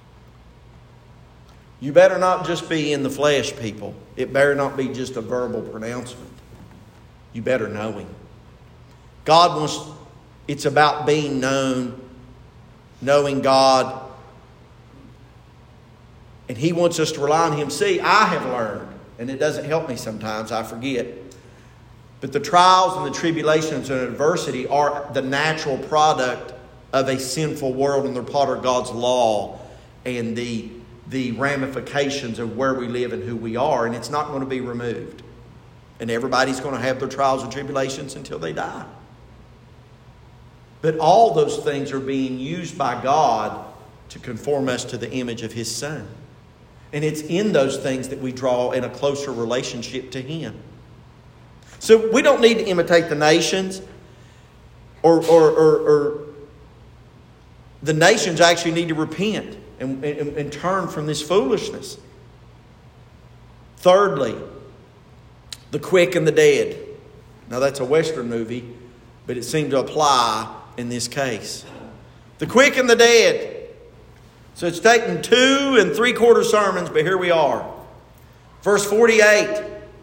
You better not just be in the flesh, people. It better not be just a verbal pronouncement. You better know Him. God wants, it's about being known, knowing God. And He wants us to rely on Him. See, I have learned, and it doesn't help me sometimes, I forget. But the trials and the tribulations and adversity are the natural product of a sinful world, and they're part of God's law and the the ramifications of where we live and who we are, and it's not going to be removed. And everybody's going to have their trials and tribulations until they die. But all those things are being used by God to conform us to the image of His Son. And it's in those things that we draw in a closer relationship to Him. So we don't need to imitate the nations, or, or, or, or the nations actually need to repent And, and, and turn from this foolishness. Thirdly, The Quick and the Dead. Now that's a Western movie, but it seemed to apply in this case. The Quick and the Dead. So it's taken two and three quarter sermons, but here we are. Verse forty-eight.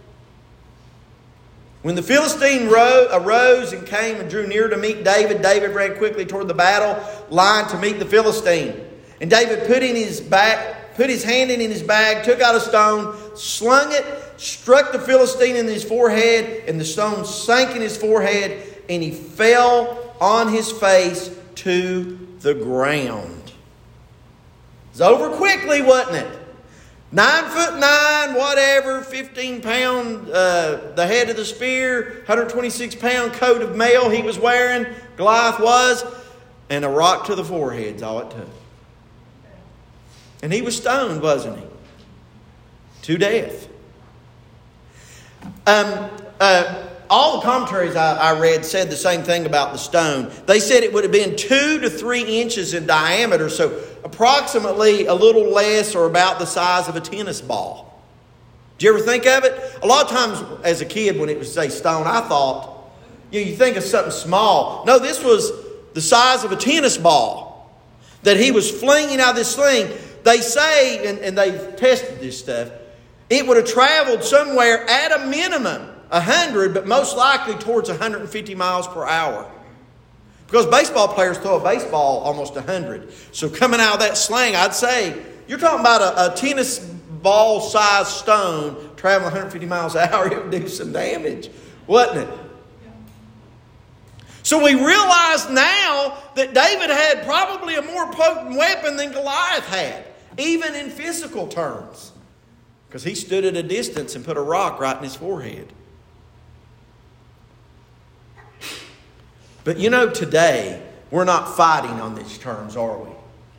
When the Philistine ro- arose and came and drew near to meet David, David ran quickly toward the battle line to meet the Philistine. And David put in his bag, put his hand in his bag, took out a stone, slung it, struck the Philistine in his forehead, and the stone sank in his forehead, and he fell on his face to the ground. It was over quickly, wasn't it? Nine foot nine, whatever, fifteen pound, uh, the head of the spear, one hundred twenty-six pound coat of mail he was wearing, Goliath was, and a rock to the forehead's all it took. And he was stoned, wasn't he? To death. Um, uh, all the commentaries I, I read said the same thing about the stone. They said it would have been two to three inches in diameter, so approximately a little less or about the size of a tennis ball. Did you ever think of it? A lot of times as a kid when it would say stone, I thought, you know, you think of something small. No, this was the size of a tennis ball that he was flinging out of this sling. They say, and, and they've tested this stuff, it would have traveled somewhere at a minimum one hundred, but most likely towards one hundred fifty miles per hour. Because baseball players throw a baseball almost one hundred. So coming out of that sling, I'd say, you're talking about a, a tennis ball-sized stone traveling one hundred fifty miles an hour. It would do some damage, wouldn't it? So we realize now that David had probably a more potent weapon than Goliath had, even in physical terms. Because he stood at a distance and put a rock right in his forehead. But you know, today, we're not fighting on these terms, are we?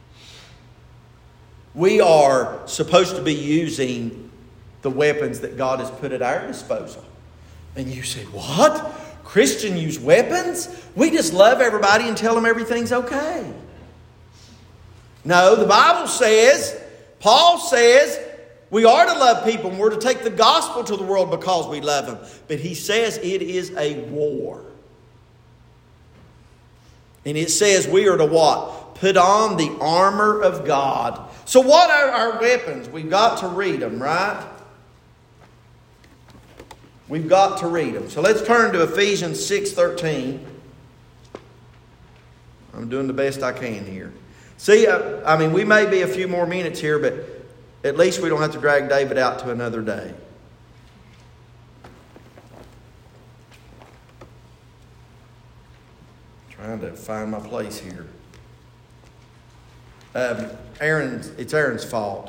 We are supposed to be using the weapons that God has put at our disposal. And you say, what? Christians use weapons? We just love everybody and tell them everything's okay. No, the Bible says, Paul says, we are to love people and we're to take the gospel to the world because we love them. But he says it is a war. And it says we are to what? put on the armor of God. So what are our weapons? We've got to read them, right? We've got to read them. So let's turn to Ephesians six thirteen. I'm doing the best I can here. See, I, I mean, we may be a few more minutes here, but at least we don't have to drag David out to another day. Trying to find my place here. Um, Aaron's, it's Aaron's fault.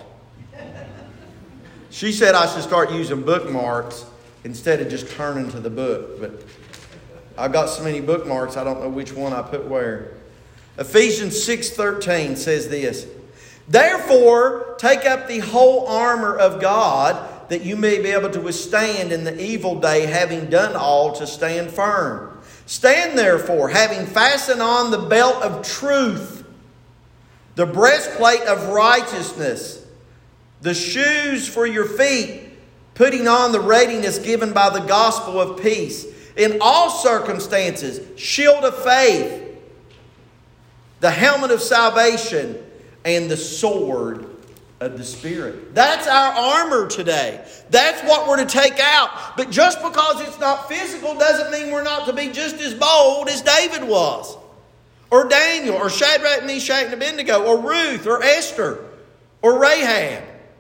She said I should start using bookmarks instead of just turning to the book. But I've got so many bookmarks, I don't know which one I put where. Ephesians six thirteen says this. Therefore, take up the whole armor of God, that you may be able to withstand in the evil day, having done all to stand firm. Stand therefore, having fastened on the belt of truth, the breastplate of righteousness, the shoes for your feet, putting on the readiness given by the gospel of peace. In all circumstances, shield of faith, the helmet of salvation, and the sword of the Spirit. That's our armor today. That's what we're to take out. But just because it's not physical doesn't mean we're not to be just as bold as David was. Or Daniel, or Shadrach, Meshach, and Abednego, or Ruth, or Esther, or Rahab.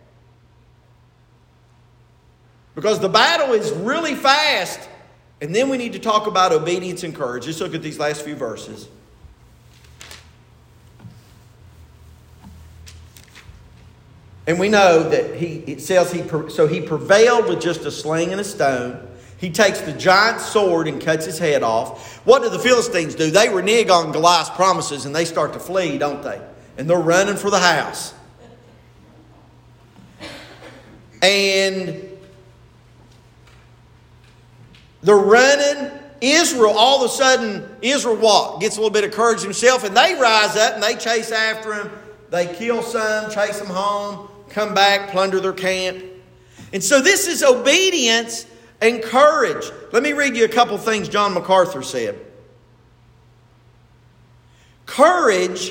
Because the battle is really fast. And then we need to talk about obedience and courage. Let's look at these last few verses. And we know that he, it says he, so he prevailed with just a sling and a stone. He takes the giant sword and cuts his head off. What do the Philistines do? They renege on Goliath's promises and they start to flee, don't they? And they're running for the house. And they're running. Israel, all of a sudden, Israel what? Gets a little bit of courage himself, and they rise up and they chase after him. They kill some, chase them home, come back, plunder their camp. And so this is obedience and courage. Let me read you a couple things John MacArthur said. Courage,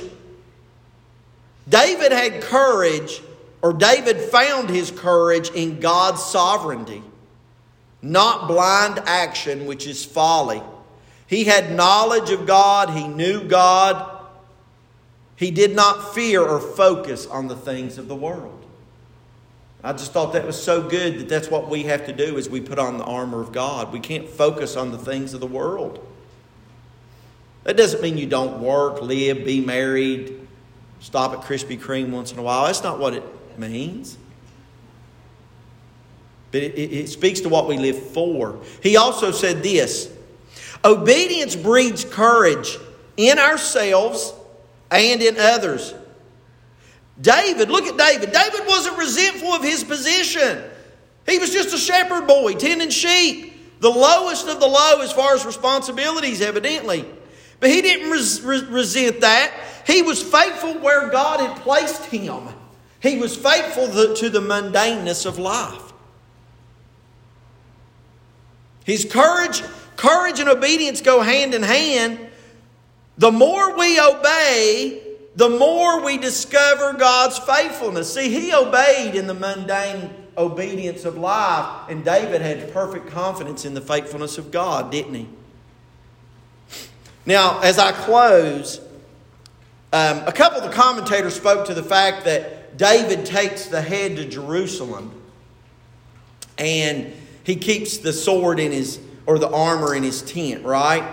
David had courage, or David found his courage in God's sovereignty, not blind action, which is folly. He had knowledge of God. He knew God. He did not fear or focus on the things of the world. I just thought that was so good that that's what we have to do as we put on the armor of God. We can't focus on the things of the world. That doesn't mean you don't work, live, be married, stop at Krispy Kreme once in a while. That's not what it means. But it, it, it speaks to what we live for. He also said this. Obedience breeds courage in ourselves and in others. David, look at David. David wasn't resentful of his position. He was just a shepherd boy, tending sheep. The lowest of the low as far as responsibilities, evidently. But he didn't res- res- resent that. He was faithful where God had placed him. He was faithful the, to the mundaneness of life. His courage, courage and obedience go hand in hand. The more we obey, the more we discover God's faithfulness. See, he obeyed in the mundane obedience of life, and David had perfect confidence in the faithfulness of God, didn't he? Now, as I close, um, a couple of the commentators spoke to the fact that David takes the head to Jerusalem, and he keeps the sword in his, or the armor in his tent, right?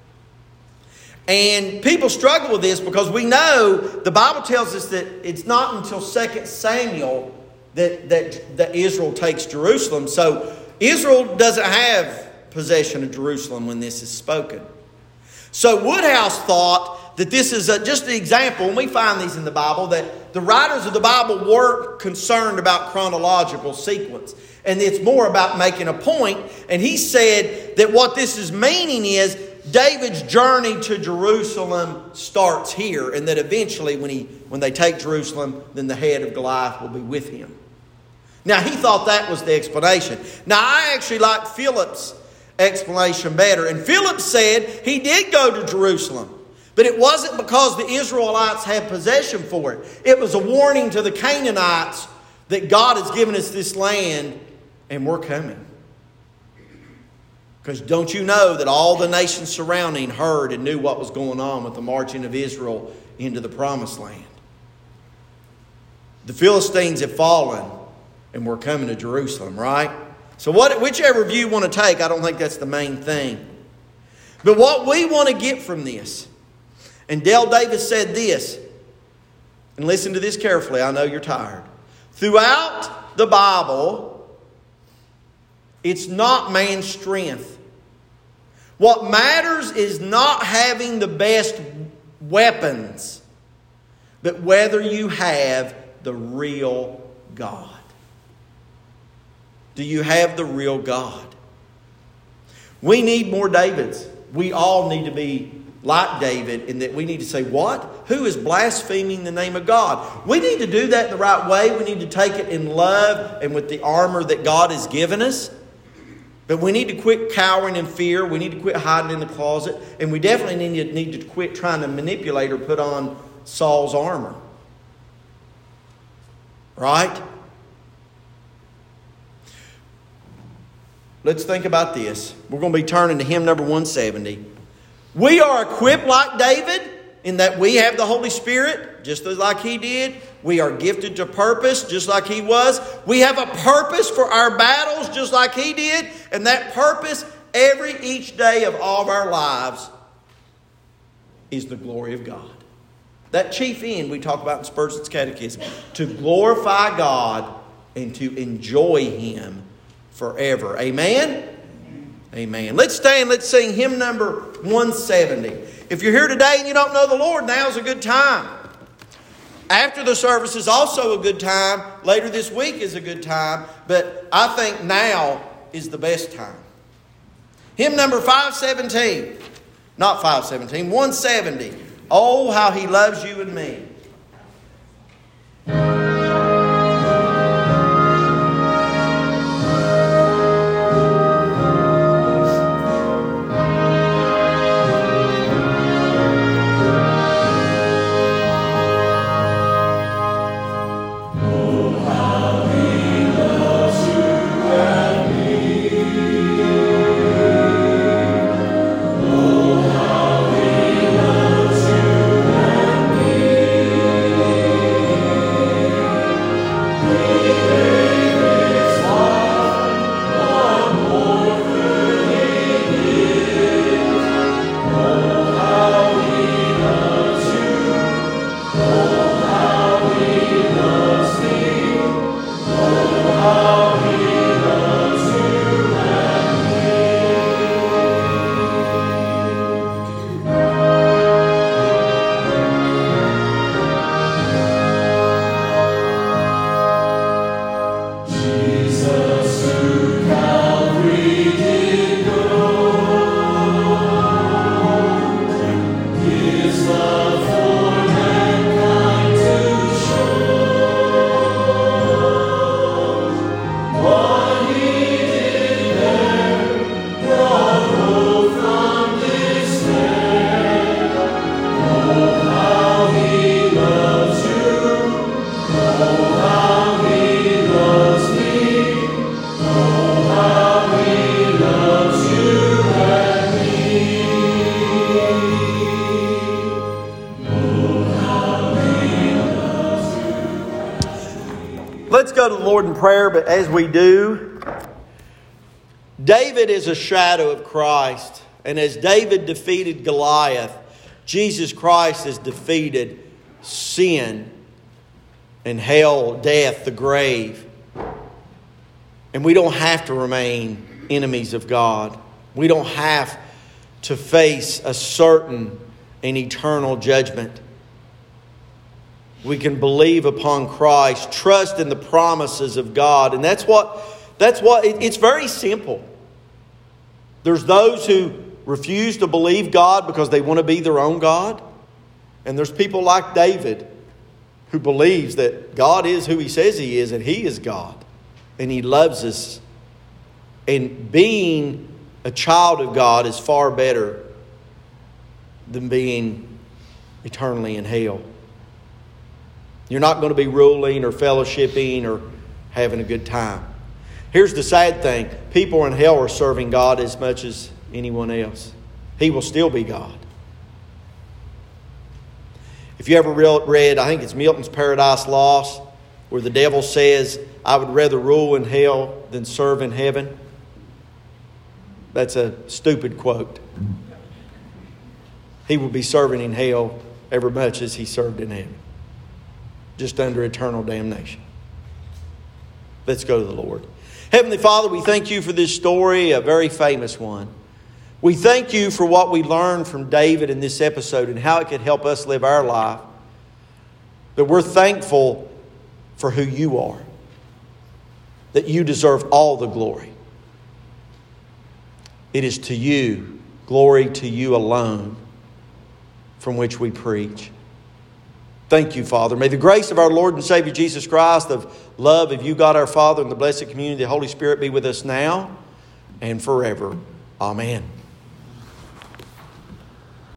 And people struggle with this because we know the Bible tells us that it's not until Second Samuel that, that, that Israel takes Jerusalem. So Israel doesn't have possession of Jerusalem when this is spoken. So Woodhouse thought that this is a, just an example, and we find these in the Bible, that the writers of the Bible weren't concerned about chronological sequence. And it's more about making a point. And he said that what this is meaning is David's journey to Jerusalem starts here, and that eventually when he when they take Jerusalem, then the head of Goliath will be with him. Now, he thought that was the explanation. Now, I actually like Philip's explanation better. And Philip said he did go to Jerusalem, But it wasn't because the Israelites had possession for it. It was a warning to the Canaanites that God has given us this land and we're coming. Because don't you know that all the nations surrounding heard and knew what was going on with the marching of Israel into the promised land. The Philistines have fallen and we're coming to Jerusalem, right? So what, whichever view you want to take, I don't think that's the main thing. But what we want to get from this, and Dale Davis said this, and listen to this carefully, I know you're tired. Throughout the Bible, it's not man's strength. What matters is not having the best weapons, but whether you have the real God. Do you have the real God? We need more Davids. We all need to be like David in that we need to say, what? Who is blaspheming the name of God? We need to do that in the right way. We need to take it in love and with the armor that God has given us. But we need to quit cowering in fear. We need to quit hiding in the closet. And we definitely need to, need to quit trying to manipulate or put on Saul's armor. Right? Let's think about this. We're going to be turning to hymn number one seventy. We are equipped like David in that we have the Holy Spirit, just like he did. We are gifted to purpose, just like he was. We have a purpose for our battles, just like he did. And that purpose, every each day of all of our lives, is the glory of God. That chief end we talk about in Spurgeon's Catechism. To glorify God and to enjoy him forever. Amen? Amen. Let's stand. Let's sing hymn number one seventy. If you're here today and you don't know the Lord, now's a good time. After the service is also a good time. Later this week is a good time. But I think now is the best time. Hymn number five seventeen. Not five seventeen, one seventy. Oh, how he loves you and me. Let's go to the Lord in prayer, but as we do, David is a shadow of Christ. And as David defeated Goliath, Jesus Christ has defeated sin and hell, death, the grave. And we don't have to remain enemies of God. We don't have to face a certain and eternal judgment. We can believe upon Christ, trust in the promises of God. And that's what, that's what, it, it's very simple. There's those who refuse to believe God because they want to be their own God. And there's people like David who believes that God is who he says he is and he is God. And he loves us. And being a child of God is far better than being eternally in hell. You're not going to be ruling or fellowshipping or having a good time. Here's the sad thing. People in hell are serving God as much as anyone else. He will still be God. If you ever read, I think it's Milton's Paradise Lost, where the devil says, I would rather rule in hell than serve in heaven. That's a stupid quote. He will be serving in hell every much as he served in heaven. Just under eternal damnation. Let's go to the Lord. Heavenly Father, we thank you for this story, a very famous one. We thank you for what we learned from David in this episode and how it could help us live our life. That we're thankful for who you are. That you deserve all the glory. It is to you, glory to you alone, from which we preach. Thank you, Father. May the grace of our Lord and Savior Jesus Christ, the love of you, God our Father, and the blessed community of the Holy Spirit be with us now and forever. Amen.